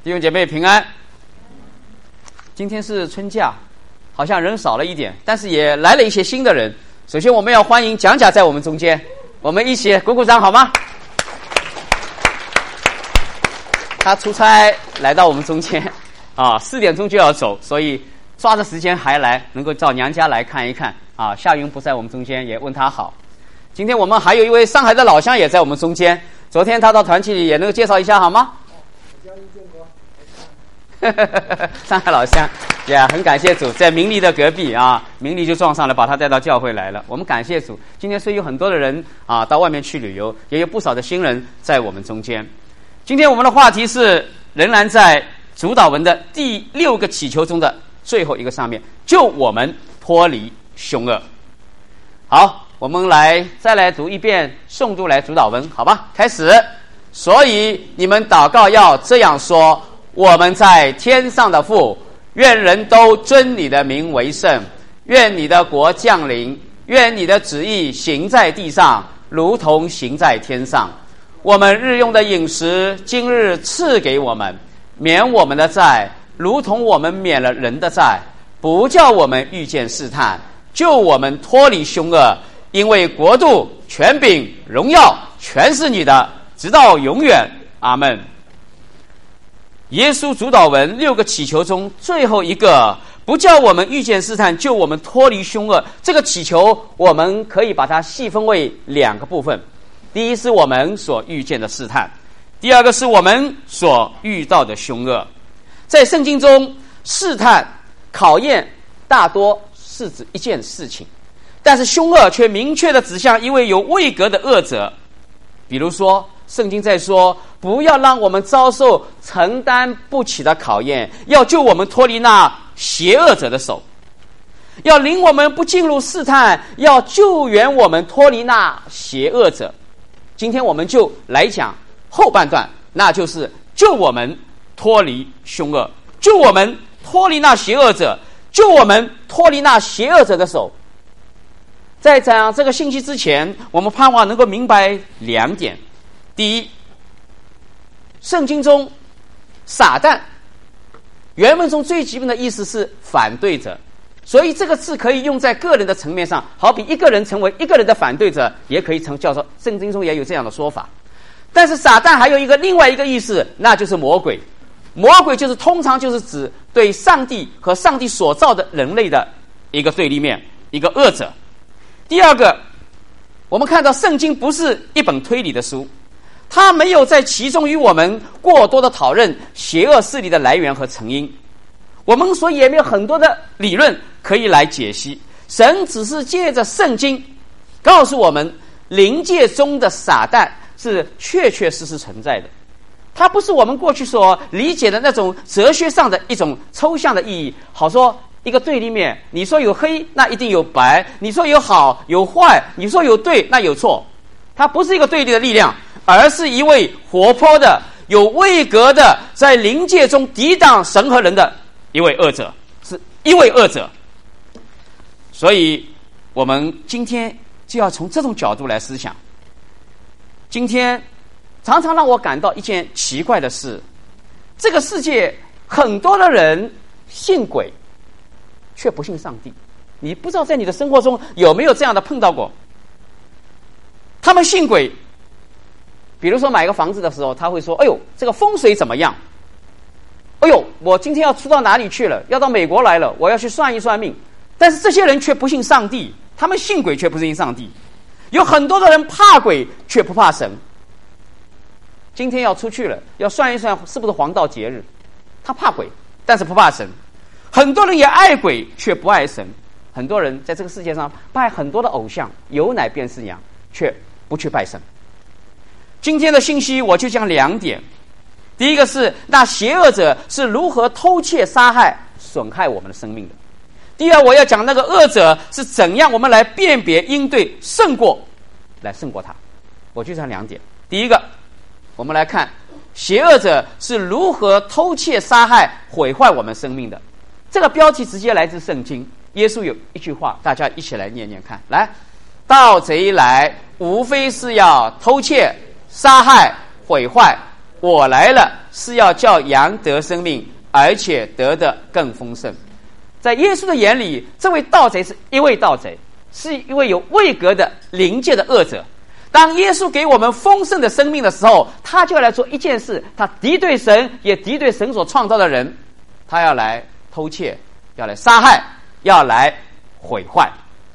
弟兄姐妹平安。今天是春假，好像人少了一点，但是也来了一些新的人。首先我们要欢迎蒋甲在我们中间，我们一起鼓鼓掌好吗？他出差来到我们中间4点钟就要走，所以抓着时间还来，能够到娘家来看一看夏云不在我们中间，也问他好。今天我们还有一位上海的老乡也在我们中间，昨天他到团契里，也能够介绍一下好吗？上海老乡也很感谢主，在明理的隔壁明理就撞上了，把他带到教会来了。我们感谢主，今天虽有很多的人到外面去旅游，也有不少的新人在我们中间。今天我们的话题是仍然在主祷文的第6个祈求中的最后一个上面，救我们脱离凶恶。好，我们再来读一遍诵读来主祷文，好吧？开始。所以你们祷告要这样说：我们在天上的父，愿人都尊你的名为圣，愿你的国降临，愿你的旨意行在地上，如同行在天上。我们日用的饮食今日赐给我们，免我们的债，如同我们免了人的债，不叫我们遇见试探，救我们脱离凶恶。因为国度、权柄、荣耀全是你的，直到永远。阿们。耶稣主祷文6个祈求中最后一个，不叫我们遇见试探，救我们脱离凶恶。这个祈求我们可以把它细分为2个部分。第一是我们所遇见的试探，第二个是我们所遇到的凶恶。在圣经中，试探、考验大多是指一件事情，但是凶恶却明确地指向一位有位格的恶者。比如说，圣经在说，不要让我们遭受承担不起的考验，要救我们脱离那邪恶者的手，要领我们不进入试探，要救援我们脱离那邪恶者。今天我们就来讲后半段，那就是救我们脱离凶恶，救我们脱离那邪恶者，救我们脱离那邪恶者的手。在讲这个信息之前，我们盼望能够明白2点。第一，圣经中撒旦原文中最基本的意思是反对者，所以这个字可以用在个人的层面上，好比一个人成为一个人的反对者，也可以叫做，圣经中也有这样的说法。但是撒旦还有另外一个意思，那就是魔鬼。魔鬼通常就是指对上帝和上帝所造的人类的一个对立面，一个恶者。第二个，我们看到圣经不是一本推理的书，它没有在其中与我们过多的讨论邪恶势力的来源和成因，我们所以也没有很多的理论可以来解析。神只是借着圣经告诉我们，灵界中的撒旦是确确实实存在的，它不是我们过去所理解的那种哲学上的一种抽象的意义，好说一个对立面，你说有黑，那一定有白；你说有好有坏，你说有对，那有错。它不是一个对立的力量，而是一位活泼的、有位格的，在灵界中抵挡神和人的一位恶者，是一位恶者。所以我们今天就要从这种角度来思想。今天常常让我感到一件奇怪的事，这个世界很多的人信鬼却不信上帝。你不知道在你的生活中有没有这样的碰到过？他们信鬼，比如说买个房子的时候，他会说：哎呦，这个风水怎么样？哎呦，我今天要出到哪里去了，要到美国来了，我要去算一算命。但是这些人却不信上帝，他们信鬼却不信上帝。有很多的人怕鬼却不怕神。今天要出去了，要算一算是不是黄道节日，他怕鬼但是不怕神。很多人也爱鬼却不爱神，很多人在这个世界上拜很多的偶像，有奶便是娘，却不去拜神。今天的信息我就讲2点。第一个是那邪恶者是如何偷窃、杀害、损害我们的生命的。第二，我要讲那个恶者是怎样我们来辨别、应对、胜过他。我就讲2点。第一个，我们来看邪恶者是如何偷窃、杀害、毁坏我们生命的。这个标题直接来自圣经，耶稣有一句话，大家一起来念念看。来，盗贼来无非是要偷窃、杀害、毁坏。 我来了是要叫羊得生命，而且得的更丰盛。在耶稣的眼里，这位盗贼是一位盗贼，是一位有位格的灵界的恶者。当耶稣给我们丰盛的生命的时候，他就要来做一件事，他敌对神，也敌对神所创造的人，他要来偷窃，要来杀害，要来毁坏。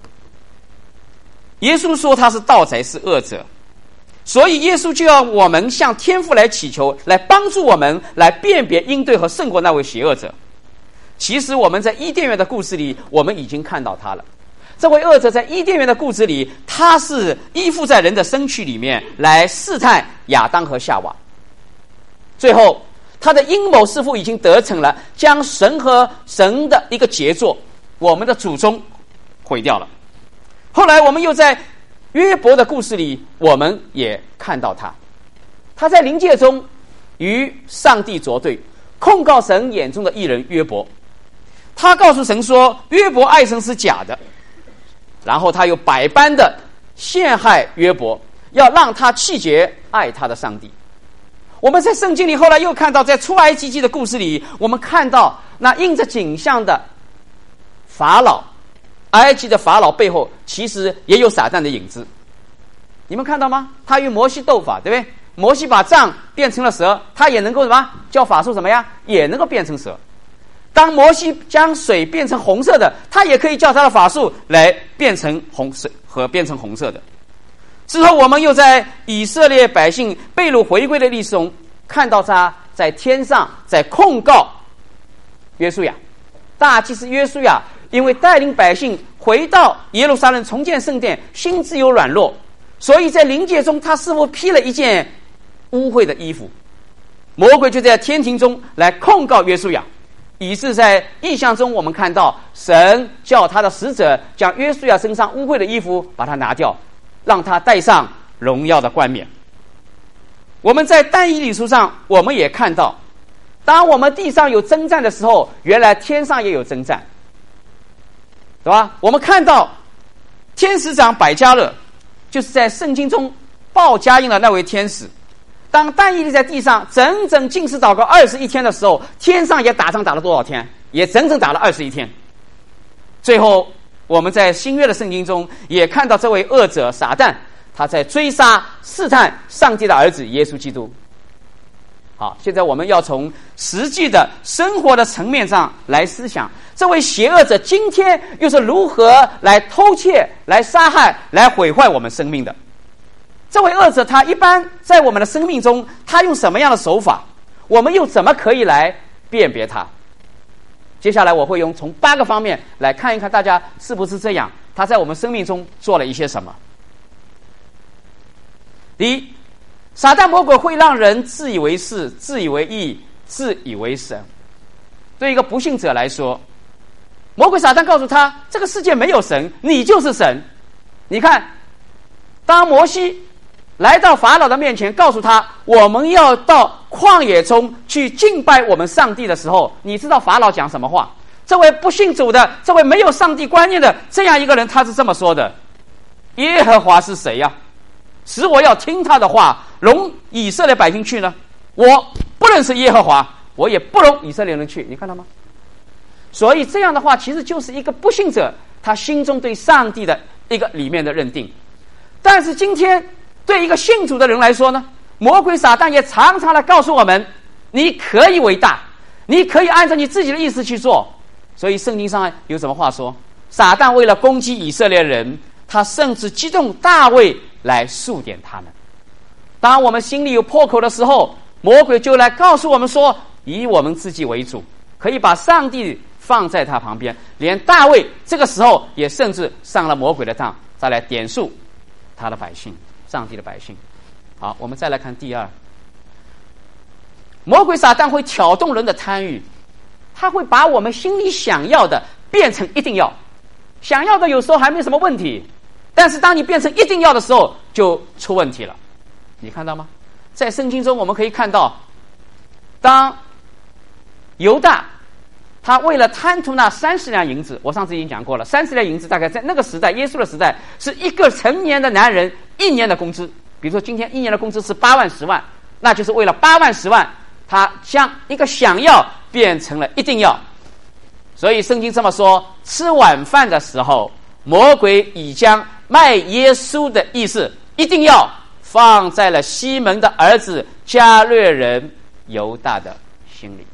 耶稣说他是盗贼，是恶者，所以耶稣就要我们向天父来祈求，来帮助我们来辨别应对和胜过那位邪恶者。其实我们在伊甸园的故事里，我们已经看到他了。这位恶者在伊甸园的故事里，他是依附在人的身躯里面来试探亚当和夏娃。最后他的阴谋似乎已经得逞了，将神和神的一个杰作，我们的祖宗毁掉了。后来我们又在约伯的故事里，我们也看到他在灵界中与上帝作对，控告神眼中的义人约伯。他告诉神说约伯爱神是假的，然后他又百般的陷害约伯，要让他气绝爱他的上帝。我们在圣经里后来又看到，在出埃及记的故事里，我们看到那印着景象的法老，埃及的法老背后其实也有撒旦的影子。你们看到吗？他与摩西斗法，对不对？摩西把杖变成了蛇，他也能够什么叫法术什么呀？也能够变成蛇。当摩西将水变成红色的，他也可以叫他的法术来变成红色和变成红色的。之后我们又在以色列百姓被掳回归的历史中看到他在天上在控告约书亚。大祭司约书亚因为带领百姓回到耶路撒冷重建圣殿，心智有软弱，所以在灵界中他似乎披了一件污秽的衣服。魔鬼就在天庭中来控告约书亚，以致在异象中我们看到神叫他的使者将约书亚身上污秽的衣服把它拿掉，让他戴上荣耀的冠冕。我们在但以理书上我们也看到，当我们地上有征战的时候，原来天上也有征战，对吧？我们看到天使长百加勒就是在圣经中报佳音的那位天使。当但以理在地上整整禁食祷告21天的时候，天上也打仗打了多少天？也整整打了21天。最后我们在新约的圣经中也看到这位恶者撒旦，他在追杀试探上帝的儿子耶稣基督。好，现在我们要从实际的生活的层面上来思想，这位邪恶者今天又是如何来偷窃、来杀害、来毁坏我们生命的。这位恶者他一般在我们的生命中，他用什么样的手法？我们又怎么可以来辨别他？接下来我会从8个方面来看一看大家是不是这样，他在我们生命中做了一些什么。第一，撒旦魔鬼会让人自以为是、自以为义、自以为神。对一个不信者来说，魔鬼撒旦告诉他，这个世界没有神，你就是神。你看，当摩西来到法老的面前，告诉他我们要到旷野中去敬拜我们上帝的时候，你知道法老讲什么话？这位不信主的，这位没有上帝观念的这样一个人，他是这么说的：耶和华是谁呀？使我要听他的话，容以色列百姓去呢？我不认识耶和华，我也不容以色列人去。你看到吗？所以这样的话其实就是一个不信者他心中对上帝的一个里面的认定。但是今天对一个信主的人来说呢，魔鬼撒旦也常常来告诉我们，你可以伟大，你可以按照你自己的意思去做。所以圣经上有什么话说？撒旦为了攻击以色列人，他甚至激动大卫来数点他们。当我们心里有破口的时候，魔鬼就来告诉我们说，以我们自己为主，可以把上帝放在他旁边。连大卫这个时候也甚至上了魔鬼的当，再来点数他的百姓，上帝的百姓。好，我们再来看第二，魔鬼撒旦会挑动人的贪欲，他会把我们心里想要的变成一定要。想要的有时候还没什么问题，但是当你变成一定要的时候就出问题了。你看到吗？在圣经中我们可以看到，当犹大他为了贪图那30两银子，我上次已经讲过了，30两银子大概在那个时代，耶稣的时代，是一个成年的男人1年的工资。比如说今天1年的工资是8万10万， 那就是为了8万10万，他将一个想要变成了一定要。所以圣经这么说，吃晚饭的时候，魔鬼已将卖耶稣的意思一定要放在了西门的儿子加略人犹大的心里。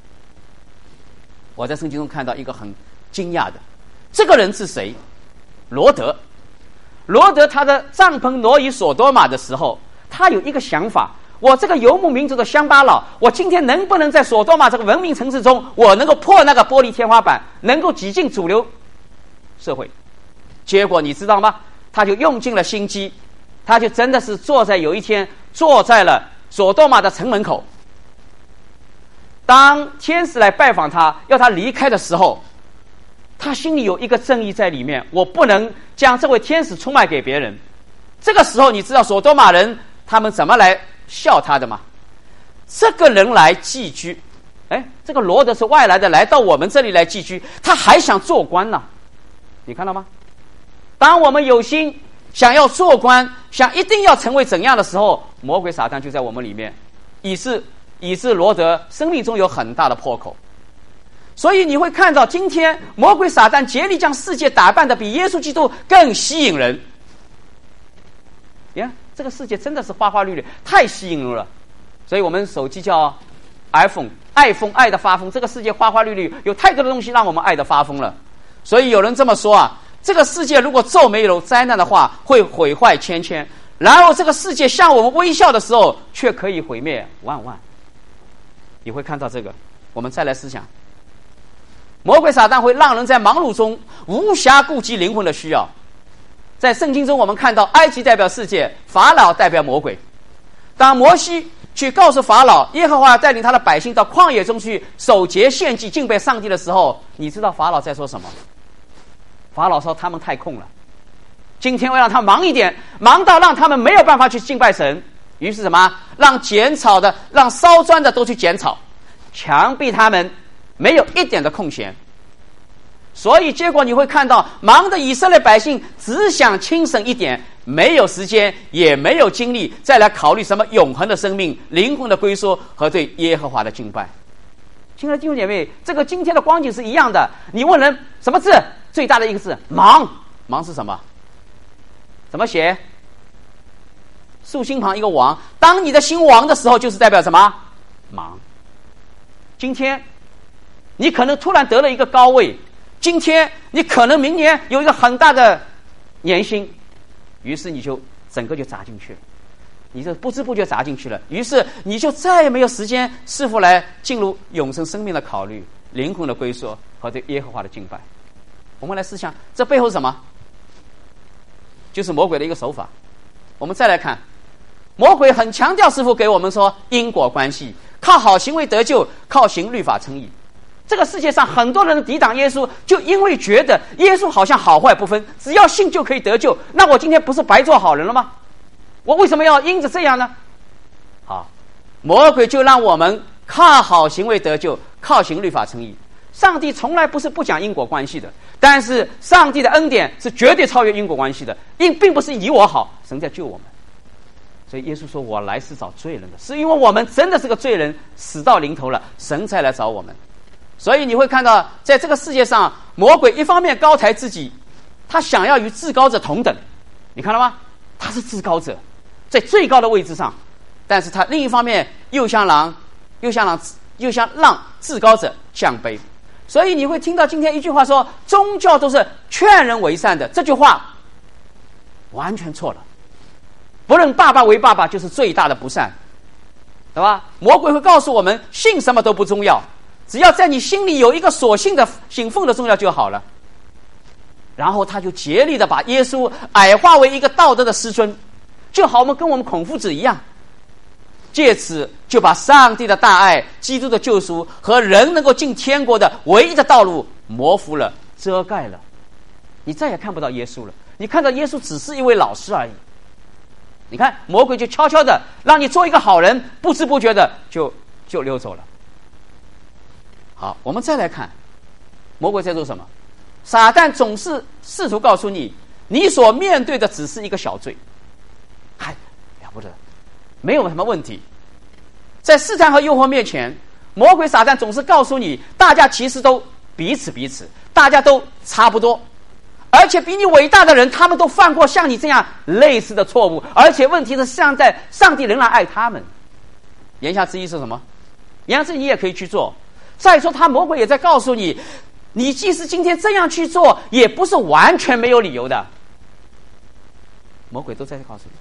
我在圣经中看到一个很惊讶的，这个人是谁？罗德。罗德他的帐篷挪移所多玛的时候，他有一个想法，我这个游牧民族的乡巴佬，我今天能不能在所多玛这个文明城市中，我能够破那个玻璃天花板，能够挤进主流社会？结果你知道吗？他就用尽了心机，他就真的是有一天坐在了所多玛的城门口。当天使来拜访他，要他离开的时候，他心里有一个正义在里面，我不能将这位天使出卖给别人。这个时候你知道所多玛人他们怎么来笑他的吗？这个人来寄居，这个罗德是外来的，来到我们这里来寄居，他还想做官呢。你看到吗？当我们有心想要做官，想一定要成为怎样的时候，魔鬼撒旦就在我们里面，以致罗德生命中有很大的破口。所以你会看到今天魔鬼撒旦竭力将世界打扮的比耶稣基督更吸引人。这个世界真的是花花绿绿，太吸引人了。所以我们手机叫 iPhone， 爱的发疯。这个世界花花绿绿，有太多的东西让我们爱的发疯了。所以有人这么说啊，这个世界如果骤没有灾难的话，会毁坏千千，然后这个世界向我们微笑的时候，却可以毁灭万万。你会看到这个。我们再来思想，魔鬼撒旦会让人在忙碌中无暇顾及灵魂的需要。在圣经中我们看到，埃及代表世界，法老代表魔鬼。当摩西去告诉法老，耶和华带领他的百姓到旷野中去守节献祭敬拜上帝的时候，你知道法老在说什么？法老说他们太空了，今天要让他们忙一点，忙到让他们没有办法去敬拜神。于是什么？让剪草的，让烧砖的都去剪草，强逼他们没有一点的空闲。所以结果你会看到，忙的以色列百姓只想轻省一点，没有时间也没有精力再来考虑什么永恒的生命、灵魂的归属和对耶和华的敬拜。亲爱的弟兄姐妹，这个今天的光景是一样的。你问人什么字？最大的一个字忙。忙是什么？怎么写？竖心旁一个王。当你的心亡的时候，就是代表什么？忙。今天你可能突然得了一个高位，今天你可能明年有一个很大的年薪，于是你就整个就砸进去了，你就不知不觉砸进去了，于是你就再也没有时间是否来进入永生生命的考虑、灵魂的归属和对耶和华的敬拜。我们来思想，这背后是什么？就是魔鬼的一个手法。我们再来看，魔鬼很强调师父给我们说因果关系，靠好行为得救，靠行律法称义。这个世界上很多人抵挡耶稣，就因为觉得耶稣好像好坏不分，只要信就可以得救。那我今天不是白做好人了吗？我为什么要因着这样呢？好，魔鬼就让我们靠好行为得救，靠行律法称义。上帝从来不是不讲因果关系的，但是上帝的恩典是绝对超越因果关系的，并不是以我好，神在救我们。所以耶稣说我来是找罪人的，是因为我们真的是个罪人，死到临头了，神才来找我们。所以你会看到，在这个世界上，魔鬼一方面高抬自己，他想要与至高者同等，你看到吗？他是至高者，在最高的位置上，但是他另一方面又想让至高者降卑。所以你会听到今天一句话说，宗教都是劝人为善的，这句话完全错了。不认爸爸为爸爸就是最大的不善，对吧？魔鬼会告诉我们，信什么都不重要，只要在你心里有一个所信的信奉的重要就好了。然后他就竭力的把耶稣矮化为一个道德的师尊，就好跟我们孔夫子一样，借此就把上帝的大爱、基督的救赎和人能够进天国的唯一的道路模糊了、遮盖了。你再也看不到耶稣了，你看到耶稣只是一位老师而已。你看魔鬼就悄悄的让你做一个好人，不知不觉的就溜走了。好，我们再来看魔鬼在做什么。撒旦总是试图告诉你，你所面对的只是一个小罪，了不得，没有什么问题。 在试探和诱惑面前，魔鬼撒旦总是告诉你，大家其实都彼此，大家都差不多，而且比你伟大的人，他们都犯过像你这样类似的错误，而且问题是现在上帝仍然爱他们。言下之意是什么？言下之意你也可以去做。再说他魔鬼也在告诉你，你即使今天这样去做，也不是完全没有理由的。魔鬼都在告诉你，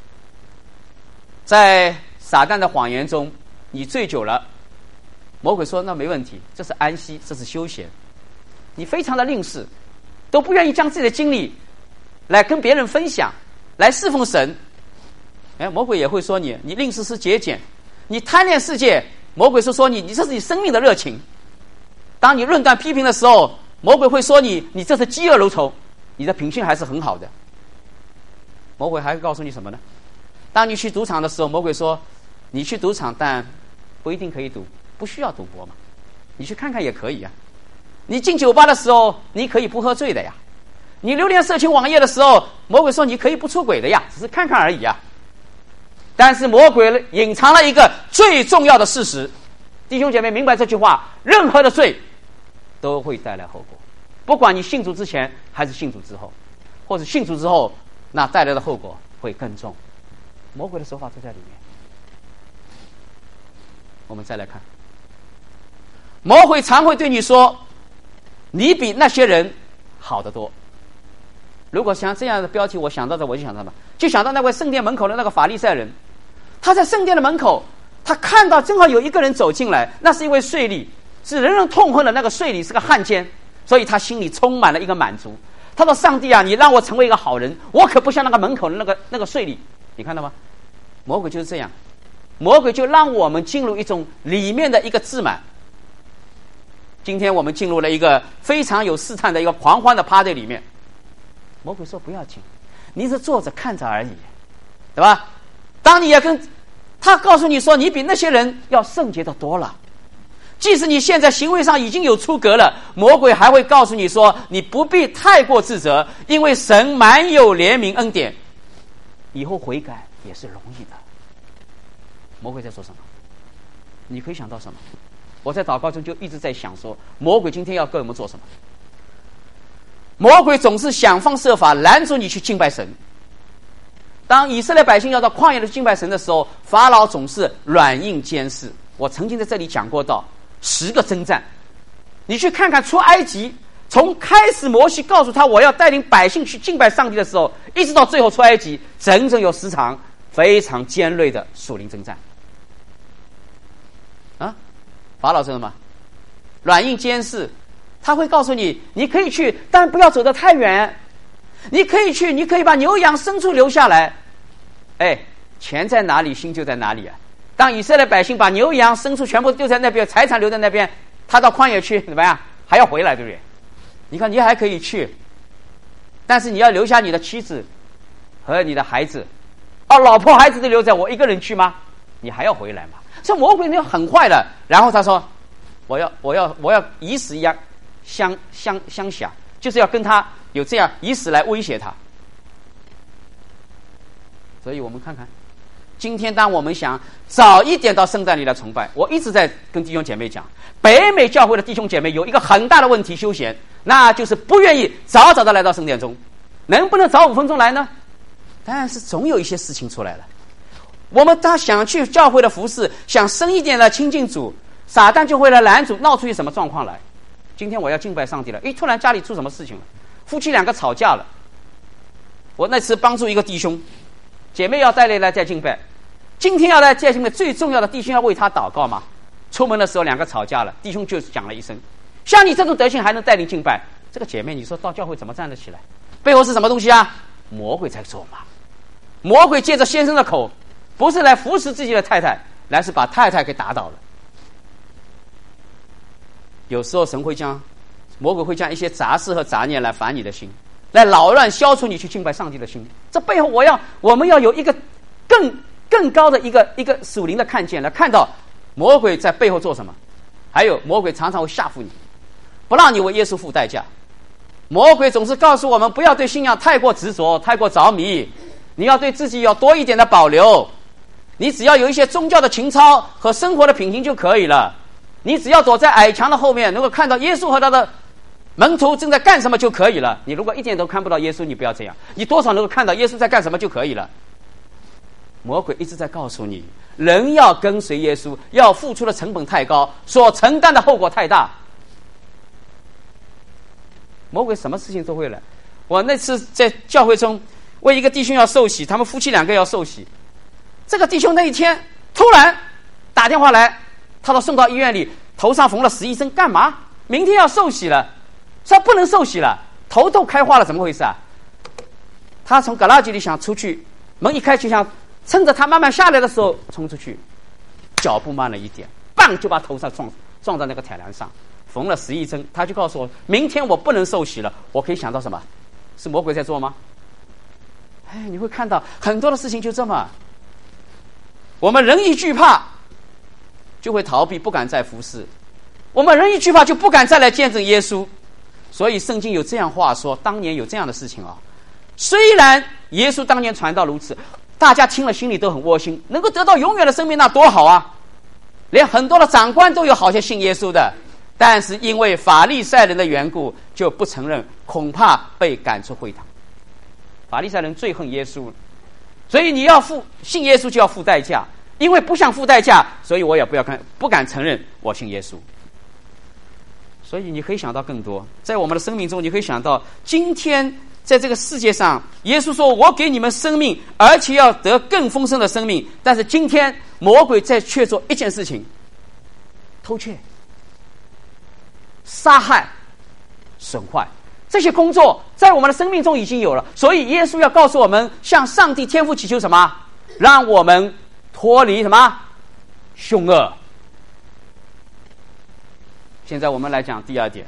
在撒旦的谎言中，你醉酒了，魔鬼说那没问题，这是安息，这是休闲。你非常的吝啬，都不愿意将自己的经历来跟别人分享，来侍奉神。魔鬼也会说你吝啬是节俭，你贪恋世界，魔鬼是说你这是你生命的热情。当你论断批评的时候，魔鬼会说你这是饥饿如仇，你的品性还是很好的。魔鬼还会告诉你什么呢？当你去赌场的时候，魔鬼说你去赌场但不一定可以赌，不需要赌博嘛，你去看看也可以啊。你进酒吧的时候你可以不喝醉的呀，你留恋色情网页的时候，魔鬼说你可以不出轨的呀，只是看看而已啊。但是魔鬼隐藏了一个最重要的事实，弟兄姐妹明白这句话，任何的罪都会带来后果，不管你信主之前还是信主之后，或者信主之后，那带来的后果会更重。魔鬼的手法就在里面。我们再来看，魔鬼常会对你说你比那些人好得多。如果像这样的标题，我想到就想到什么？就想到那位圣殿门口的那个法利赛人，他在圣殿的门口，他看到正好有一个人走进来，那是一位税吏，是人人痛恨的那个税吏，是个汉奸，所以他心里充满了一个满足。他说上帝啊，你让我成为一个好人，我可不像那个门口的那个税吏。你看到吗？魔鬼就是这样，魔鬼就让我们进入一种里面的一个自满。今天我们进入了一个非常有试探的一个狂欢的party里面，魔鬼说不要紧，你是坐着看着而已，对吧？当你也跟他告诉你说你比那些人要圣洁的多了，即使你现在行为上已经有出格了，魔鬼还会告诉你说你不必太过自责，因为神满有怜悯恩典，以后悔改也是容易的。魔鬼在说什么？你可以想到什么？我在祷告中就一直在想说，魔鬼今天要跟我们做什么？魔鬼总是想方设法拦住你去敬拜神。当以色列百姓要到旷野的敬拜神的时候，法老总是软硬兼施。我曾经在这里讲过到10个征战，你去看看出埃及，从开始摩西告诉他我要带领百姓去敬拜上帝的时候，一直到最后出埃及，整整有10场非常尖锐的属灵征战。法老说什么？软硬兼施，他会告诉你，你可以去，但不要走得太远。你可以去，你可以把牛羊牲畜留下来。钱在哪里，心就在哪里啊！当以色列百姓把牛羊牲畜全部丢在那边，财产留在那边，他到旷野去怎么样？还要回来，对不对？你看，你还可以去，但是你要留下你的妻子和你的孩子。老婆孩子都留在我一个人去吗？你还要回来吗？这魔鬼就很坏的。然后他说我要以死一样相想，就是要跟他有这样以死来威胁他。所以我们看看今天当我们想早一点到圣诞里来崇拜，我一直在跟弟兄姐妹讲，北美教会的弟兄姐妹有一个很大的问题，休闲，那就是不愿意早早的来到圣殿中。能不能早5分钟来呢？但是总有一些事情出来了。我们当想去教会的服侍，想深一点的亲近主，撒旦就会来拦阻，闹出一什么状况来。今天我要敬拜上帝了，突然家里出什么事情了，夫妻2个吵架了。我那次帮助一个弟兄，姐妹要带来再敬拜，今天要来再敬拜，最重要的弟兄要为他祷告嘛。出门的时候2个吵架了，弟兄就讲了一声，像你这种德行还能带领敬拜，这个姐妹你说到教会怎么站得起来？背后是什么东西啊？魔鬼在做嘛。魔鬼借着先生的口，不是来扶持自己的太太，来是把太太给打倒了。有时候魔鬼会将一些杂事和杂念来烦你的心，来扰乱消除你去敬拜上帝的心。这背后我们要有一个更高的一个属灵的看见，来看到魔鬼在背后做什么。还有魔鬼常常会吓唬你，不让你为耶稣付代价。魔鬼总是告诉我们不要对信仰太过执着，太过着迷，你要对自己有多一点的保留。 你只要有一些宗教的情操和生活的品行就可以了。你只要躲在矮墙的后面，能够看到耶稣和他的门徒正在干什么就可以了。你如果一点都看不到耶稣，你不要这样，你多少能够看到耶稣在干什么就可以了。魔鬼一直在告诉你，人要跟随耶稣，要付出的成本太高，所承担的后果太大。魔鬼什么事情都会来。我那次在教会中为一个弟兄要受洗，他们夫妻2个要受洗，这个弟兄那一天突然打电话来，他说送到医院里，头上缝了11针，干嘛？明天要受洗了，说不能受洗了，头都开花了，怎么回事啊？他从garage里想出去，门一开就想趁着他慢慢下来的时候冲出去，脚步慢了一点，棒就把头上撞到那个铁栏上，缝了11针。他就告诉我，明天我不能受洗了。我可以想到什么？是魔鬼在做吗？你会看到很多的事情就这么，我们人一惧怕就会逃避，不敢再服侍。我们人一惧怕就不敢再来见证耶稣。所以圣经有这样话说，当年有这样的事情啊。虽然耶稣当年传道如此，大家听了心里都很窝心，能够得到永远的生命那多好啊，连很多的长官都有好些信耶稣的，但是因为法利赛人的缘故就不承认，恐怕被赶出会堂。法利赛人最恨耶稣，所以你要信耶稣就要付代价，因为不想付代价，所以我也不敢承认我信耶稣。所以你可以想到更多，在我们的生命中你可以想到，今天在这个世界上，耶稣说我给你们生命，而且要得更丰盛的生命。但是今天魔鬼在却做一件事情，偷窃、杀害、损坏，这些工作在我们的生命中已经有了。所以耶稣要告诉我们，向上帝天父祈求什么？让我们脱离什么？凶恶。现在我们来讲第2点，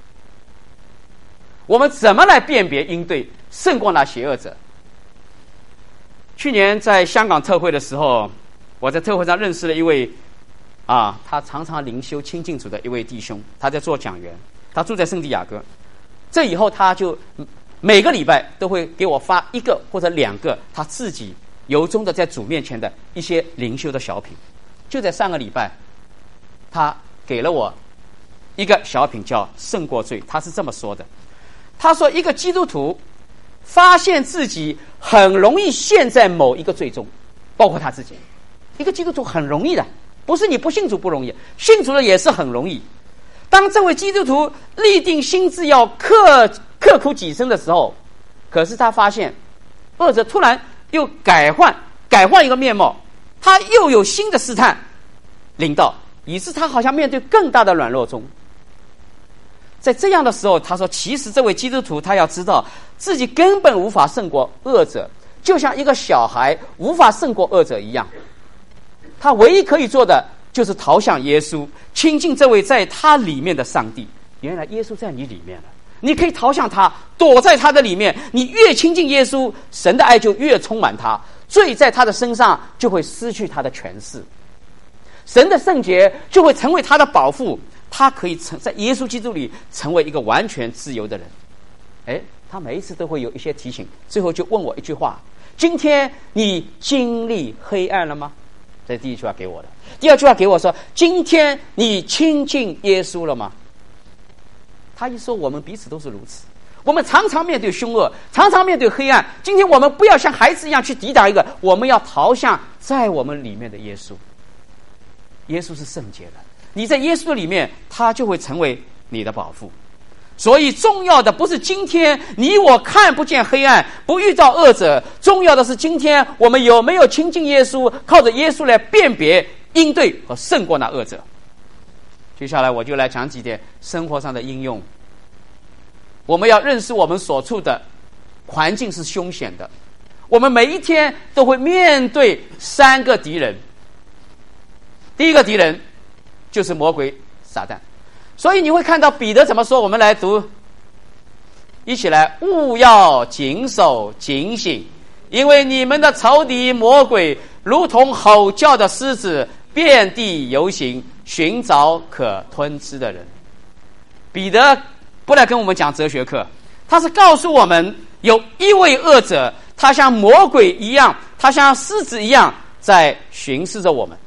我们怎么来辨别应对，胜过那邪恶者？去年在香港特会的时候，我在特会上认识了一位他常常灵修亲近主的一位弟兄，他在做讲员，他住在圣地亚哥。这以后他就每个礼拜都会给我发1个或者2个他自己由衷的在主面前的一些灵修的小品。就在上个礼拜，他给了我一个小品叫胜过罪。他是这么说的，他说一个基督徒发现自己很容易陷在某一个罪中，包括他自己。一个基督徒很容易的，不是你不信主不容易，信主的也是很容易。当这位基督徒立定心志要刻苦己身的时候，可是他发现恶者突然又改换一个面貌，他又有新的试探临到，以致他好像面对更大的软弱中。在这样的时候，他说其实这位基督徒他要知道自己根本无法胜过恶者，就像一个小孩无法胜过恶者一样。他唯一可以做的就是逃向耶稣，亲近这位在他里面的上帝。原来耶稣在你里面了，你可以逃向他，躲在他的里面。你越亲近耶稣，神的爱就越充满他，罪在他的身上就会失去他的权势，神的圣洁就会成为他的保护，他可以在耶稣基督里成为一个完全自由的人。他每一次都会有一些提醒，最后就问我一句话：今天你经历黑暗了吗？这是第一句话给我的。第2句话给我说：今天你亲近耶稣了吗？他一说，我们彼此都是如此，我们常常面对凶恶，常常面对黑暗。今天我们不要像孩子一样去抵挡一个，我们要逃向在我们里面的耶稣。耶稣是圣洁的，你在耶稣里面，他就会成为你的保护。所以重要的不是今天你我看不见黑暗，不遇到恶者，重要的是今天我们有没有亲近耶稣，靠着耶稣来辨别、应对和胜过那恶者。接下来我就来讲几点生活上的应用。我们要认识我们所处的环境是凶险的，我们每一天都会面对3个敌人。第一个敌人就是魔鬼撒旦。所以你会看到彼得怎么说，我们来读，一起来：务要谨守警醒，因为你们的仇敌魔鬼如同吼叫的狮子，遍地游行，寻找可吞吃的人。彼得不来跟我们讲哲学课，他是告诉我们有一位恶者，他像魔鬼一样，他像狮子一样， 在巡视着我们。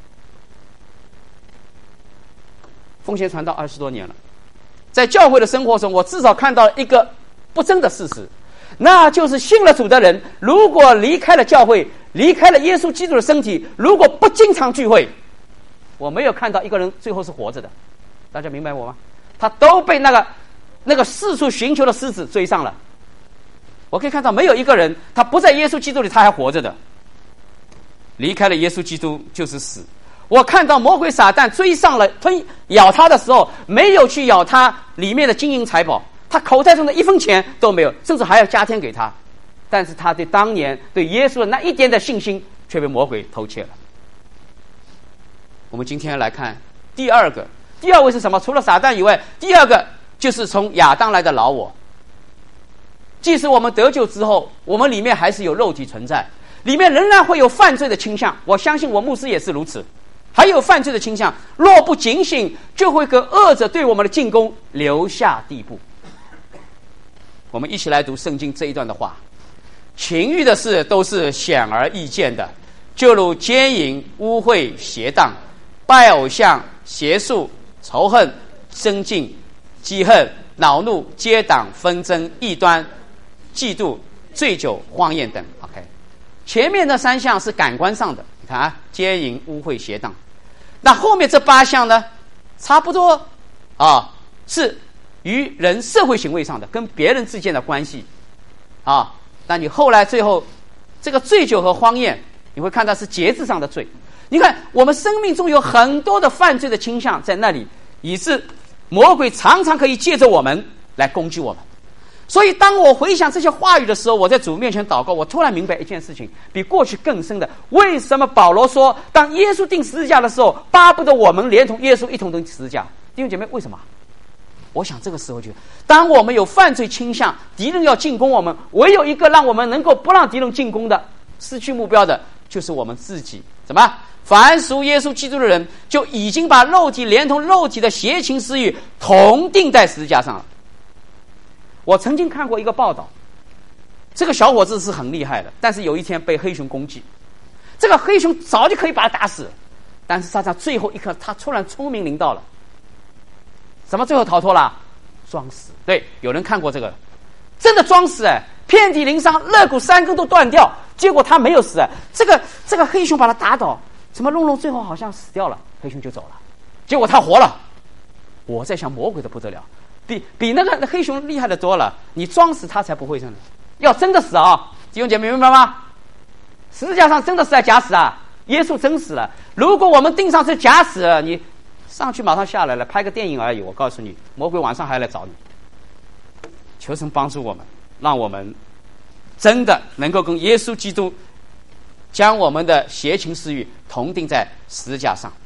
奉献传道20多年了，在教会的生活中，我至少看到一个不争的事实，那就是信了主的人，如果离开了教会，离开了耶稣基督的身体，如果不经常聚会，我没有看到一个人最后是活着的。大家明白我吗？他都被那个四处寻求的狮子追上了。我可以看到没有一个人他不在耶稣基督里他还活着的。离开了耶稣基督就是死。我看到魔鬼撒旦追上了咬他的时候，没有去咬他里面的金银财宝，他口袋中的1分钱都没有，甚至还要加添给他。但是他对当年对耶稣的那一点的信心却被魔鬼偷窃了。我们今天来看第二位是什么？除了撒旦以外，第二个就是从亚当来的老我。即使我们得救之后，我们里面还是有肉体存在，里面仍然会有犯罪的倾向。我相信我牧师也是如此，还有犯罪的倾向。若不警醒，就会跟恶者对我们的进攻留下地步。我们一起来读圣经这一段的话：情欲的事都是显而易见的，就如奸淫、污秽、邪荡、拜偶像、邪术、仇恨、争竞、积恨、恼怒、结党、纷争、异端、嫉妒、醉酒、荒宴等。 OK， 前面那3项是感官上的，你看啊，奸淫、污秽、邪荡。那后面这8项呢，差不多啊，是与人社会行为上的，跟别人之间的关系啊。那你后来最后这个醉酒和荒宴，你会看到是节制上的罪。你看我们生命中有很多的犯罪的倾向在那里，以致魔鬼常常可以借着我们来攻击我们。所以当我回想这些话语的时候，我在主面前祷告，我突然明白一件事情，比过去更深的。为什么保罗说当耶稣钉十字架的时候，巴不得我们连同耶稣一同钉十字架？弟兄姐妹，为什么？我想这个时候就，当我们有犯罪倾向，敌人要进攻我们，唯有一个让我们能够不让敌人进攻的，失去目标的，就是我们自己。怎么？凡属耶稣基督的人，就已经把肉体连同肉体的邪情私欲同钉在十字架上了。我曾经看过一个报道，这个小伙子是很厉害的，但是有一天被黑熊攻击，这个黑熊早就可以把他打死，但是他在最后一刻，他突然聪明灵到了。怎么最后逃脱了？装死。对，有人看过这个，真的装死遍体鳞伤，肋骨3根都断掉，结果他没有死这个黑熊把他打倒，怎么弄最后好像死掉了，黑熊就走了，结果他活了。我在想魔鬼的不得了，比那个黑熊厉害的多了，你装死他才不会这样，要真的死啊！弟兄姐妹明白吗？十字架上真的是在假死啊！耶稣真死了。如果我们钉上是假死，你上去马上下来了，拍个电影而已。我告诉你，魔鬼晚上还来找你。求神帮助我们，让我们真的能够跟耶稣基督将我们的邪情私欲同钉在十字架上。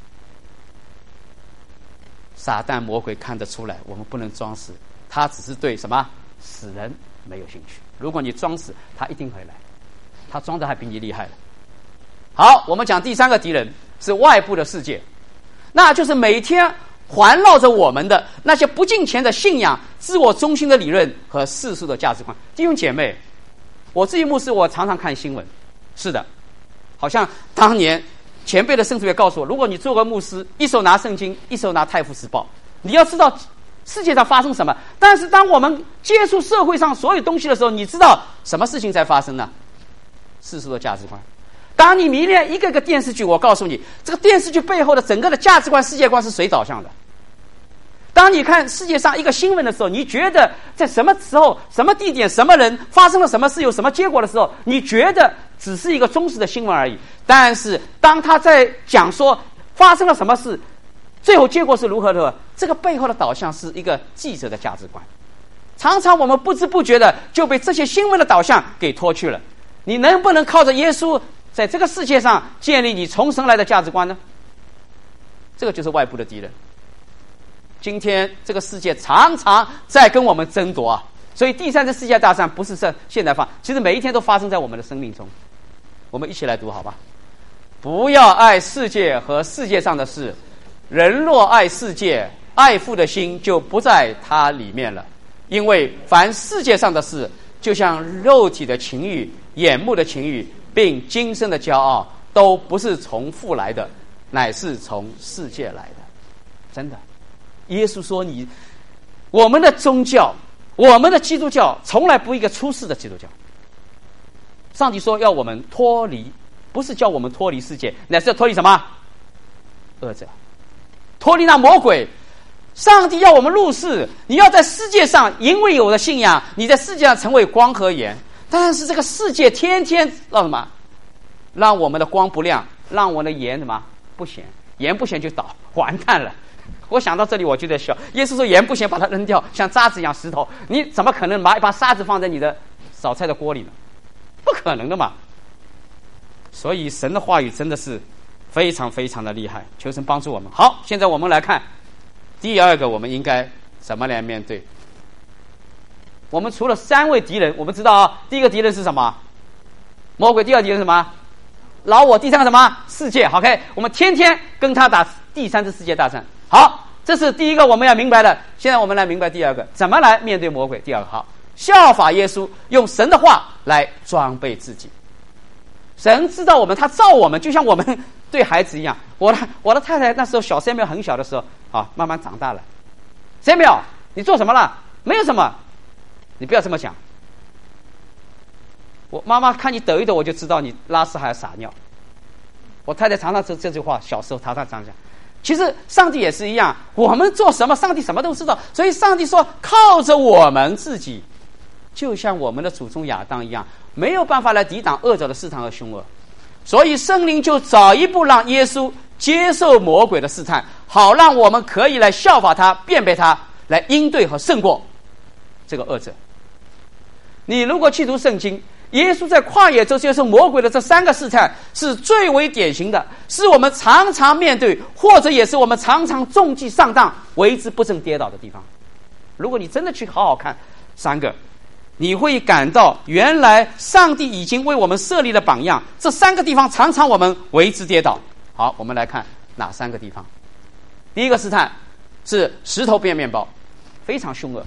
撒旦魔鬼看得出来，我们不能装死，他只是对什么死人没有兴趣。如果你装死，他一定会来，他装的还比你厉害了。好，我们讲第3个敌人是外部的世界，那就是每天环绕着我们的那些不敬虔的信仰、自我中心的理论和世俗的价值观。弟兄姐妹，我自己牧师，我常常看新闻，是的，好像当年前辈的圣徒也告诉我，如果你做个牧师，一手拿圣经，一手拿太复时报，你要知道世界上发生什么。但是当我们接触社会上所有东西的时候，你知道什么事情在发生呢？世俗的价值观。当你迷恋一个个电视剧，我告诉你，这个电视剧背后的整个的价值观、世界观是谁导向的？当你看世界上一个新闻的时候，你觉得在什么时候、什么地点、什么人发生了什么事、有什么结果的时候，你觉得只是一个忠实的新闻而已。但是当他在讲说发生了什么事，最后结果是如何的，这个背后的导向是一个记者的价值观。常常我们不知不觉的就被这些新闻的导向给拖去了。你能不能靠着耶稣在这个世界上建立你从神来的价值观呢？这个就是外部的敌人。今天这个世界常常在跟我们争夺啊，所以第3次世界大战不是现在发，其实每一天都发生在我们的生命中。我们一起来读好吧。不要爱世界和世界上的事，人若爱世界，爱父的心就不在它里面了。因为凡世界上的事，就像肉体的情欲、眼目的情欲，并今生的骄傲， 都不是从父来的，乃是从世界来的。真的，耶稣说我们的宗教，我们的基督教从来不一个出世的基督教。上帝说要我们脱离，不是叫我们脱离世界，乃是要脱离什么？恶者，脱离那魔鬼。上帝要我们入世，你要在世界上，因为有了信仰，你在世界上成为光和盐。但是这个世界天天让什么？让我们的光不亮，让我们的盐什么不咸？盐不咸就倒，完蛋了。我想到这里我就在笑。耶稣说盐不咸，把它扔掉，像渣子一样石头，你怎么可能拿一把沙子放在你的烧菜的锅里呢？不可能的嘛。所以神的话语真的是非常非常的厉害，求神帮助我们。好，现在我们来看第二个，我们应该怎么来面对。我们除了3位敌人，我们知道啊，第一个敌人是什么？魔鬼。第二个敌人是什么？老我。第三个什么？世界。 OK， 我们天天跟他打第3次世界大战。好，这是第一个我们要明白的。现在我们来明白第二个，怎么来面对魔鬼。第二个，好，效法耶稣，用神的话来装备自己。神知道我们，他造我们，就像我们对孩子一样。我的太太那时候小Samuel很小的时候啊，慢慢长大了。Samuel，你做什么了？没有什么，你不要这么想。我妈妈看你抖一抖，我就知道你拉屎还要撒尿。我太太常常这句话，小时候常常这样讲。其实上帝也是一样，我们做什么，上帝什么都知道。所以上帝说，靠着我们自己，就像我们的祖宗亚当一样，没有办法来抵挡恶者的试探和凶恶。所以圣灵就早一步让耶稣接受魔鬼的试探，好让我们可以来效法他，辨别他，来应对和胜过这个恶者。你如果去读圣经，耶稣在旷野中接受魔鬼的这3个试探是最为典型的，是我们常常面对，或者也是我们常常中计上当，为之不慎跌倒的地方。如果你真的去好好看3个，你会感到原来上帝已经为我们设立了榜样，这3个地方常常我们为之跌倒。好，我们来看哪3个地方。第一个试探是石头变面包，非常凶恶。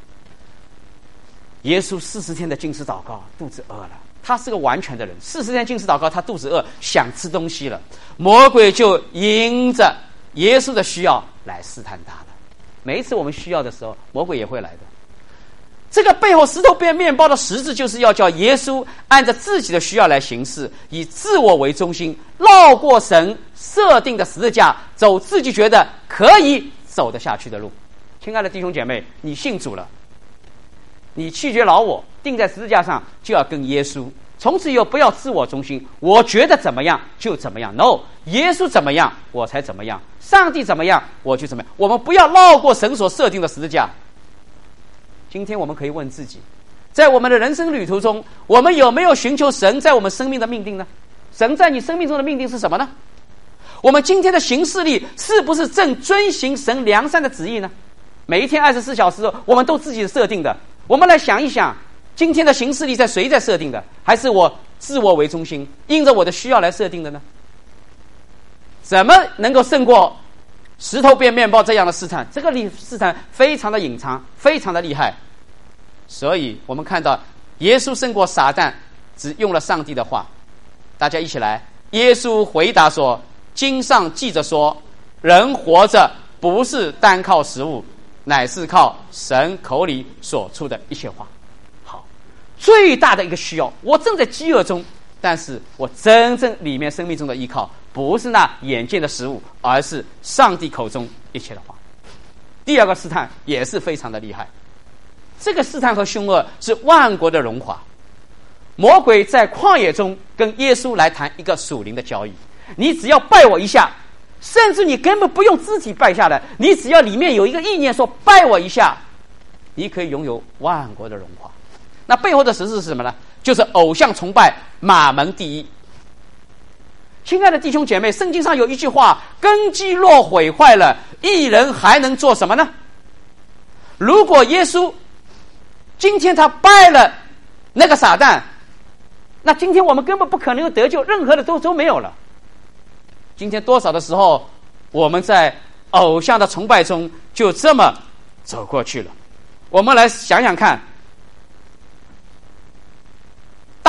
耶稣40天的禁食祷告，肚子饿了，他是个完全的人，40天禁食祷告，他肚子饿，想吃东西了，魔鬼就迎着耶稣的需要来试探他了。每一次我们需要的时候，魔鬼也会来的。这个背后石头变面包的实质，就是要叫耶稣按照自己的需要来行事，以自我为中心，绕过神设定的十字架，走自己觉得可以走得下去的路。亲爱的弟兄姐妹，你信主了，你弃绝老我，钉在十字架上，就要跟耶稣。从此以后不要自我中心，我觉得怎么样就怎么样。No， 耶稣怎么样我才怎么样，上帝怎么样我就怎么样。我们不要绕过神所设定的十字架。今天我们可以问自己，在我们的人生旅途中，我们有没有寻求神在我们生命的命定呢？神在你生命中的命定是什么呢？我们今天的行事力是不是正遵行神良善的旨意呢？每一天24小时我们都自己设定的，我们来想一想，今天的行事力在谁在设定的？还是我自我为中心，因着我的需要来设定的呢？怎么能够胜过石头变面包这样的试探？这个试探非常的隐藏，非常的厉害。所以我们看到耶稣胜过撒旦，只用了上帝的话。大家一起来，耶稣回答说，经上记着说，人活着不是单靠食物，乃是靠神口里所出的一切话。好，最大的一个需要，我正在饥饿中，但是我真正里面生命中的依靠不是那眼见的食物，而是上帝口中一切的话。第二个试探也是非常的厉害，这个试探和凶恶是万国的荣华。魔鬼在旷野中跟耶稣来谈一个属灵的交易，你只要拜我一下，甚至你根本不用肢体拜下来，你只要里面有一个意念说拜我一下，你可以拥有万国的荣华。那背后的实质是什么呢？就是偶像崇拜，马门第一。亲爱的弟兄姐妹，圣经上有一句话，根基若毁坏了，义人还能做什么呢？如果耶稣今天他拜了那个撒旦，那今天我们根本不可能有得救，任何的都没有了。今天多少的时候我们在偶像的崇拜中就这么走过去了。我们来想想看，大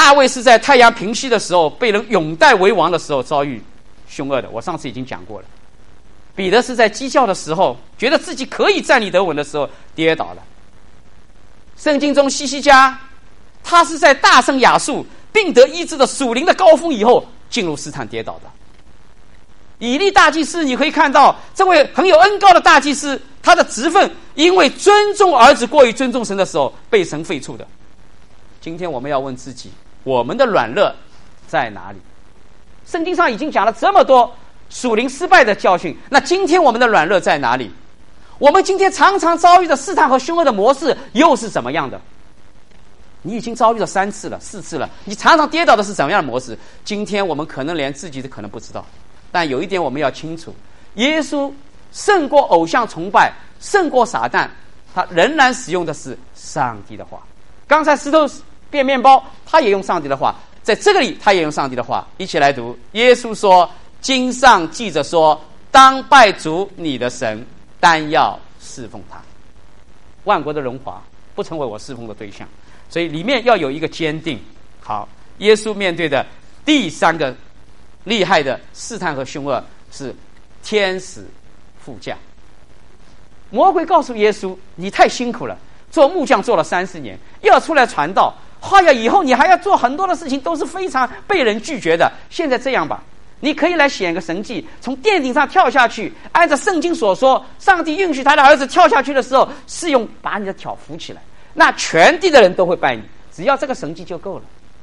大卫是在太阳平息的时候，被人拥戴为王的时候遭遇凶恶的，我上次已经讲过了。彼得是在鸡叫的时候，觉得自己可以站立得稳的时候跌倒了。圣经中西西家，他是在大声亚述并得医治的属灵的高峰以后进入试探跌倒的。以利大祭司，你可以看到这位很有恩膏的大祭司，他的职分因为尊重儿子过于尊重神的时候被神废黜的。今天我们要问自己，我们的软弱在哪里？圣经上已经讲了这么多属灵失败的教训，那今天我们的软弱在哪里？我们今天常常遭遇的试探和凶恶的模式又是怎么样的？你已经遭遇了3次了、4次了，你常常跌倒的是怎么样的模式？今天我们可能连自己都可能不知道，但有一点我们要清楚，耶稣胜过偶像崇拜，胜过撒旦，他仍然使用的是上帝的话。刚才石头变面包，他也用上帝的话，在这个里他也用上帝的话。一起来读，耶稣说，经上记着说，当拜主你的神，单要侍奉他。万国的荣华不成为我侍奉的对象，所以里面要有一个坚定。好，耶稣面对的第3个厉害的试探和凶恶是天使副驾。魔鬼告诉耶稣，你太辛苦了，做木匠做了30年，又要出来传道，以后你还要做很多的事情，都是非常被人拒绝的。现在这样吧，你可以来显个神迹，从殿顶上跳下去，按照圣经所说，上帝允许他的儿子跳下去的时候，是用把你的脚扶起来，那全地的人都会拜你，只要这个神迹就够了。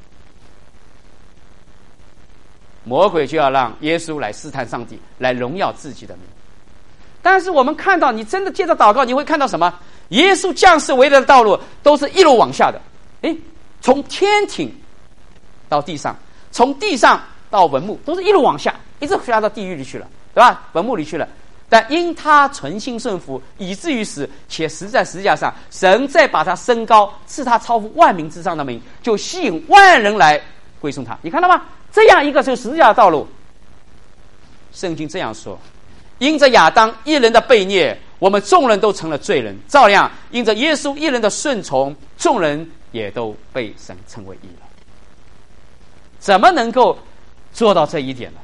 魔鬼就要让耶稣来试探上帝，来荣耀自己的名。但是我们看到，你真的接着祷告，你会看到什么？耶稣降世为人的道路都是一路往下的，从天庭到地上，从地上到文幕，都是一路往下，一直下到地狱里去了，对吧？文幕里去了。但因他存心顺服，以至于死，且死在十字架上，神再把他升高，赐他超乎万民之上的名，就吸引万人来归顺他。你看到吗？这样一个就是十字架的道路。圣经这样说，因着亚当一人的悖逆，我们众人都成了罪人，照样因着耶稣一人的顺从，众人也都被神称为义了。怎么能够做到这一点呢？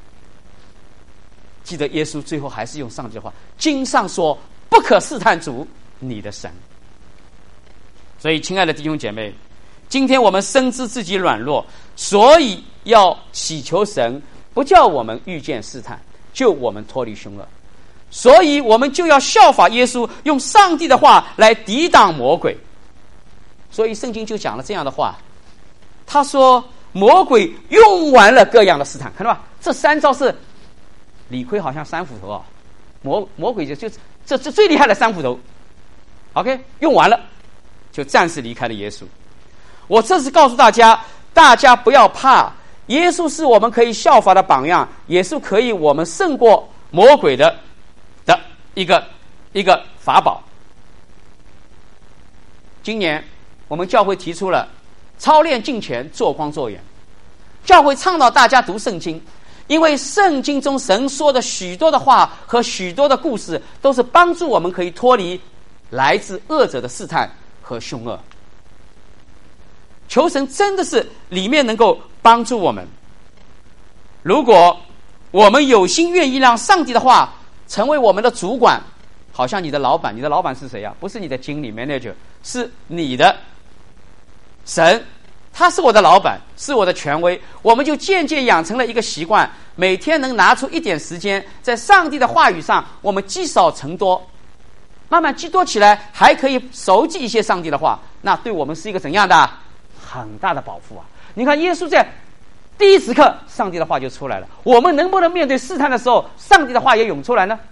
记得耶稣最后还是用上帝的话，经上说，不可试探主你的神。所以亲爱的弟兄姐妹，今天我们深知自己软弱，所以要祈求神不叫我们遇见试探，救我们脱离凶恶。所以我们就要效法耶稣，用上帝的话来抵挡魔鬼。所以圣经就讲了这样的话，他说魔鬼用完了各样的试探，看到吧？这3招是理亏好像3斧头啊，魔鬼就这最厉害的3斧头。OK， 用完了就暂时离开了耶稣。我这次告诉大家不要怕，耶稣是我们可以效法的榜样，也是可以我们胜过魔鬼的一个法宝。今年我们教会提出了操练敬虔，做光做盐。教会倡导大家读圣经，因为圣经中神说的许多的话和许多的故事，都是帮助我们可以脱离来自恶者的试探和凶恶。求神真的是里面能够帮助我们。如果我们有心愿意让上帝的话成为我们的主管，好像你的老板是谁啊？不是你的经理 manager， 是你的神，他是我的老板，是我的权威。我们就渐渐养成了一个习惯，每天能拿出一点时间在上帝的话语上，我们积少成多，慢慢积多起来，还可以熟记一些上帝的话，那对我们是一个怎样的很大的保护啊！你看耶稣在第一时刻上帝的话就出来了，我们能不能面对试探的时候，上帝的话也涌出来呢？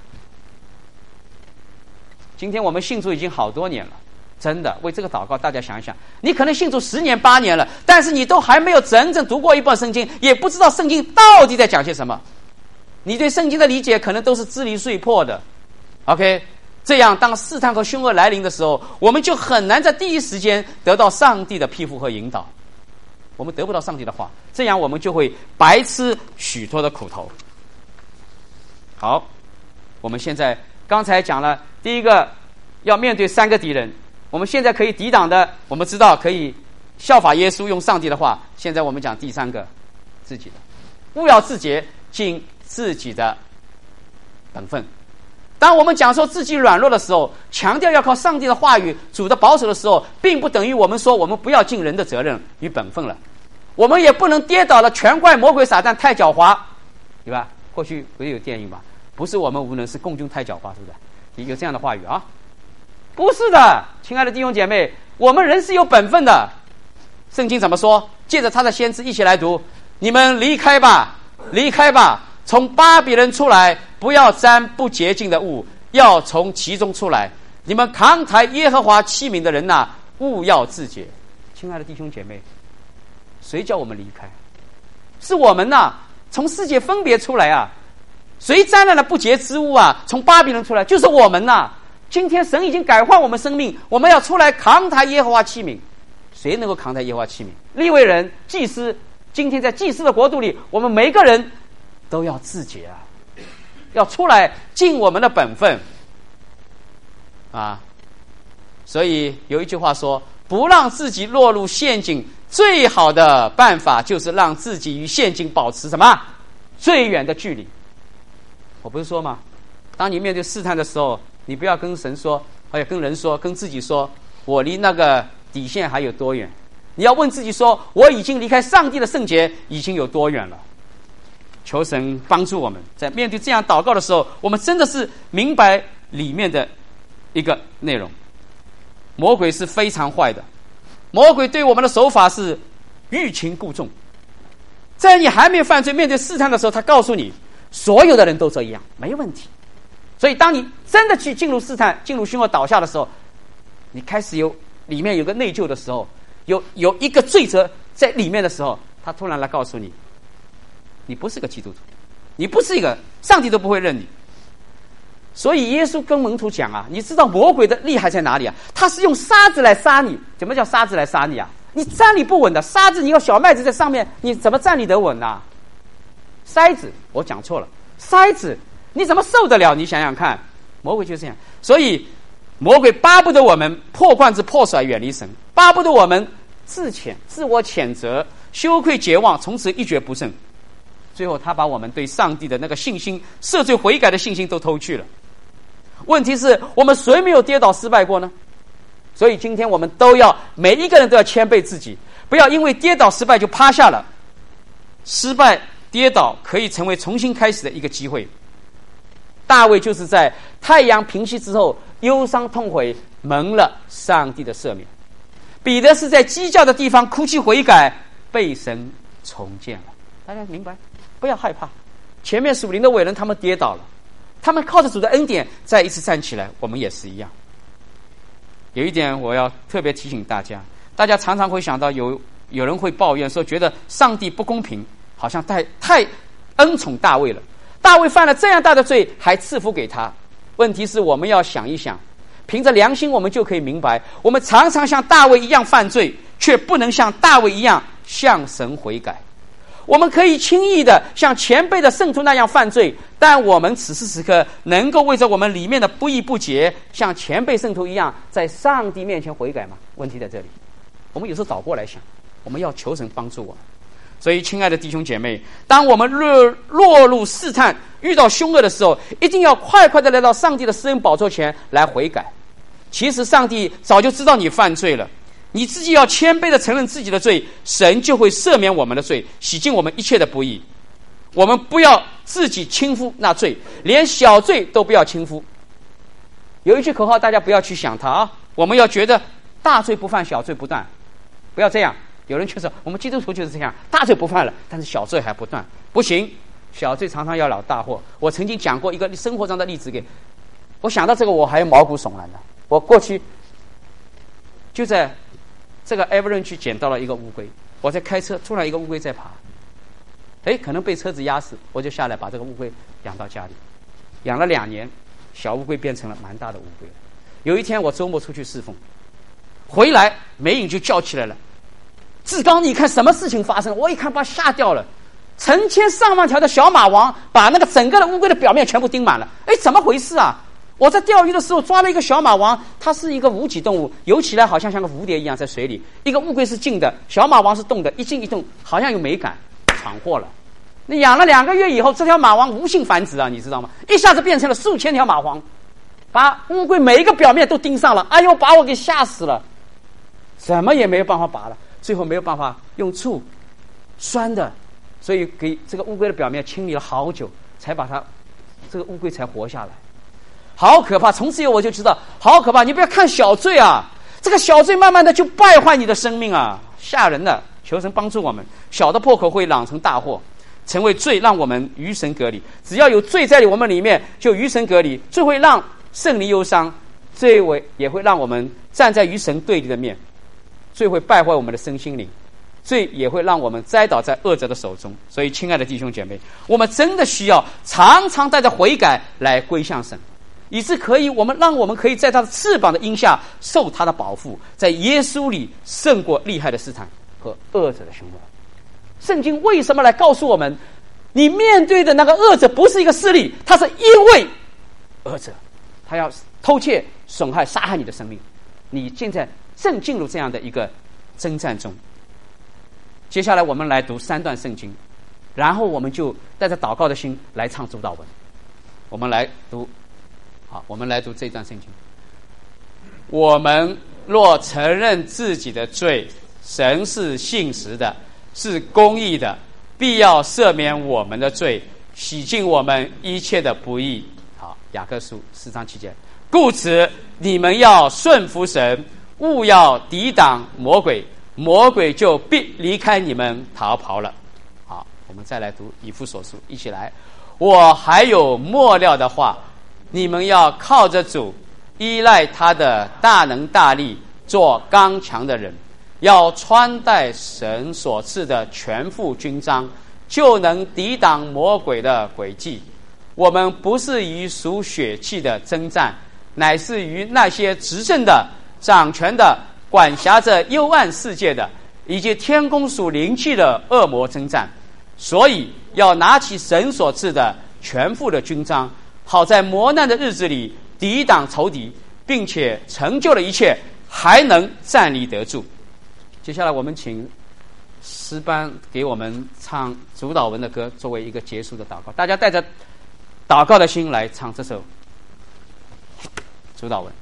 今天我们信主已经好多年了，真的为这个祷告，大家想一想，你可能信主10年8年了，但是你都还没有真正读过一本圣经，也不知道圣经到底在讲些什么，你对圣经的理解可能都是支离碎破的。 OK， 这样当试探和凶恶来临的时候，我们就很难在第一时间得到上帝的庇护和引导，我们得不到上帝的话，这样我们就会白吃许多的苦头。好，我们现在刚才讲了第一个，要面对3个敌人，我们现在可以抵挡的，我们知道可以效法耶稣，用上帝的话。现在我们讲第三个，自己的，务要自洁，尽自己的本分。当我们讲说自己软弱的时候，强调要靠上帝的话语、主的保守的时候，并不等于我们说我们不要尽人的责任与本分了。我们也不能跌倒了全怪魔鬼撒旦太狡猾，对吧？过去不是有电影吧？不是我们无能，是共军太狡猾，是不是？有这样的话语啊？不是的，亲爱的弟兄姐妹，我们人是有本分的。圣经怎么说？借着他的先知一起来读：你们离开吧，离开吧，从巴比伦出来，不要沾不洁净的物，要从其中出来。你们扛抬耶和华器皿的人呐，务要自洁。亲爱的弟兄姐妹，谁叫我们离开？是我们呐，从世界分别出来啊。谁沾染了不洁之物啊？从巴比伦出来，就是我们呐。今天神已经改换我们生命，我们要出来扛抬耶和华器皿。谁能够扛抬耶和华器皿？利未人、祭司。今天在祭司的国度里，我们每个人都要自洁啊，要出来尽我们的本分啊。所以有一句话说，不让自己落入陷阱，最好的办法就是让自己与陷阱保持什么？最远的距离。我不是说吗？当你面对试探的时候，你不要跟神说，还要跟人说，跟自己说，我离那个底线还有多远？你要问自己说，我已经离开上帝的圣洁已经有多远了？求神帮助我们，在面对这样祷告的时候，我们真的是明白里面的一个内容。魔鬼是非常坏的，魔鬼对我们的手法是欲擒故纵。在你还没犯罪、面对试探的时候，他告诉你，所有的人都这样，没问题。所以当你真的去进入试探、进入凶恶倒下的时候，你开始里面有个内疚的时候，有一个罪责在里面的时候，他突然来告诉你，你不是个基督徒，你不是一个，上帝都不会认你。所以耶稣跟门徒讲啊，你知道魔鬼的厉害在哪里啊？他是用沙子来杀你。怎么叫沙子来杀你啊？你站立不稳的，沙子你要小麦子在上面，你怎么站立得稳啊？筛子，我讲错了，筛子你怎么受得了？你想想看，魔鬼就是这样。所以魔鬼巴不得我们破罐子破摔，远离神，巴不得我们自我谴责、羞愧绝望，从此一蹶不振。最后他把我们对上帝的那个信心、赦罪悔改的信心都偷去了。问题是我们谁没有跌倒失败过呢？所以今天我们都要，每一个人都要谦卑自己，不要因为跌倒失败就趴下了。失败跌倒可以成为重新开始的一个机会。大卫就是在太阳平息之后，忧伤痛悔，蒙了上帝的赦免。彼得是在鸡叫的地方哭泣悔改，被神重建了。大家明白？不要害怕。前面属灵的伟人他们跌倒了，他们靠着主的恩典再一次站起来，我们也是一样。有一点我要特别提醒大家，大家常常会想到有人会抱怨说，觉得上帝不公平，好像太恩宠大卫了。大卫犯了这样大的罪，还赐福给他。问题是我们要想一想，凭着良心我们就可以明白，我们常常像大卫一样犯罪，却不能像大卫一样向神悔改。我们可以轻易的像前辈的圣徒那样犯罪，但我们此时此刻能够为着我们里面的不义不洁，像前辈圣徒一样在上帝面前悔改吗？问题在这里。我们有时候倒过来想，我们要求神帮助我们。所以亲爱的弟兄姐妹，当我们落入试探、遇到凶恶的时候，一定要快快的来到上帝的施恩宝座前来悔改。其实上帝早就知道你犯罪了，你自己要谦卑的承认自己的罪，神就会赦免我们的罪，洗净我们一切的不义。我们不要自己轻忽那罪，连小罪都不要轻忽。有一句口号，大家不要去想它啊，我们要觉得大罪不犯，小罪不断，不要这样。有人却说我们基督徒就是这样，大罪不犯了，但是小罪还不断，不行，小罪常常要了大祸。我曾经讲过一个生活上的例子给我，想到这个我还毛骨悚然的。我过去就在这个 Evergreen 区捡到了一个乌龟，我在开车，突然一个乌龟在爬，可能被车子压死，我就下来把这个乌龟养到家里，养了2年，小乌龟变成了蛮大的乌龟。有一天我周末出去侍奉，回来美影就叫起来了，志刚，你看什么事情发生？我一看把吓掉了，成千上万条的小蚂蟥把那个整个的乌龟的表面全部叮满了。怎么回事啊？ 我在钓鱼的时候抓了一个小马王，它是一个无脊动物，游起来好像像个蝴蝶一样在水里。一个乌龟是静的，小马王是动的，一静一动，好像有美感，闯祸了。你养了2个月以后，这条马王无性繁殖啊，你知道吗？一下子变成了数千条马王，把乌龟每一个表面都盯上了。哎呦，把我给吓死了，怎么也没有办法拔了。最后没有办法用醋酸的，所以给这个乌龟的表面清理了好久，才把它这个乌龟才活下来。好可怕！从此以后我就知道，好可怕！你不要看小罪啊，这个小罪慢慢的就败坏你的生命啊，吓人的！求神帮助我们，小的破口会酿成大祸，成为罪，让我们与神隔离。只要有罪在我们里面，就与神隔离。罪会让圣灵忧伤，罪也会让我们站在与神对立的面。罪会败坏我们的身心灵，罪也会让我们栽倒在恶者的手中。所以，亲爱的弟兄姐妹，我们真的需要常常带着悔改来归向神，以致让我们可以在他的翅膀的荫下受他的保护，在耶稣里胜过厉害的试探和恶者的凶恶。圣经为什么来告诉我们，你面对的那个恶者不是一个势力，他是因为恶者，他要偷窃、损害、杀害你的生命。你现在正进入这样的一个征战中。接下来我们来读3段圣经，然后我们就带着祷告的心来唱主祷文。我们来读这段圣经。我们若承认自己的罪，神是信实的，是公义的，必要赦免我们的罪，洗净我们一切的不义。好，雅各书4章7节。故此你们要顺服神，勿要抵挡魔鬼，魔鬼就必离开你们逃跑了。好，我们再来读以弗所书，一起来。我还有末了的话，你们要靠着主，依赖他的大能大力，做刚强的人，要穿戴神所赐的全副军装，就能抵挡魔鬼的诡计。我们不是与属血气的征战，乃是与那些执政的、掌权的、管辖着幽暗世界的，以及天宫属灵气的恶魔征战。所以要拿起神所赐的全副的军装，好在磨难的日子里抵挡仇敌，并且成就了一切，还能站立得住。接下来我们请诗班给我们唱主祷文的歌，作为一个结束的祷告。大家带着祷告的心来唱这首主祷文。